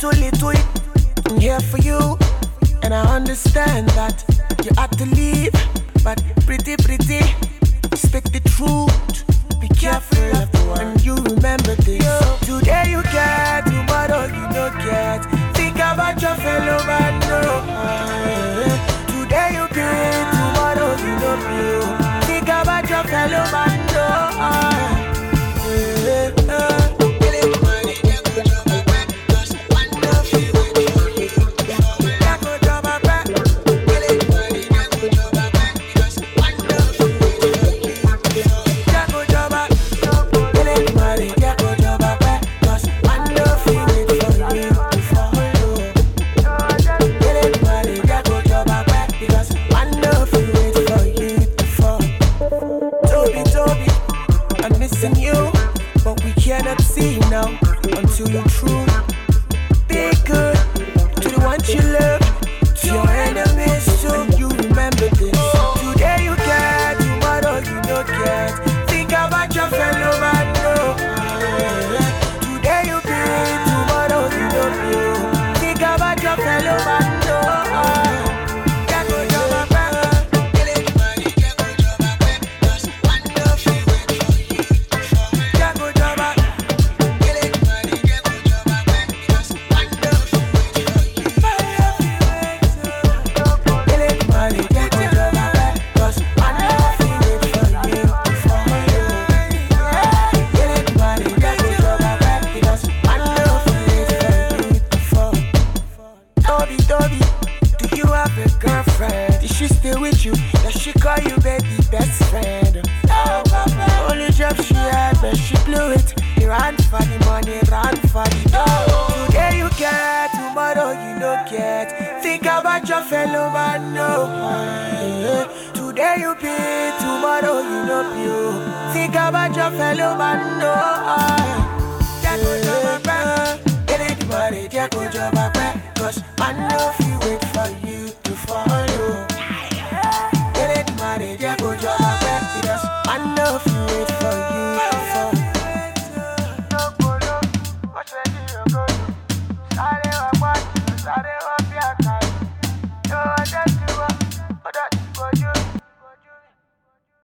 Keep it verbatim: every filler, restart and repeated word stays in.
little, little. I'm here for you, and I understand that you had to leave, but pretty, pretty, speak the truth. Be careful of the one, and you remember this. Today you get, tomorrow you don't get. Think about your fellow man, no. Today you get, tomorrow you don't feel. Think about your fellow man, no. Until you're true, be good to the ones you love, to your enemies too. You remember this. Today you get, tomorrow you don't get. Think about your fellow man, no. Today you get, tomorrow you don't feel. Think about your fellow man, no. Fellow man, no. Today you be, tomorrow you know you. Think about your fellow man, no. Jago job, get it money, Jago job.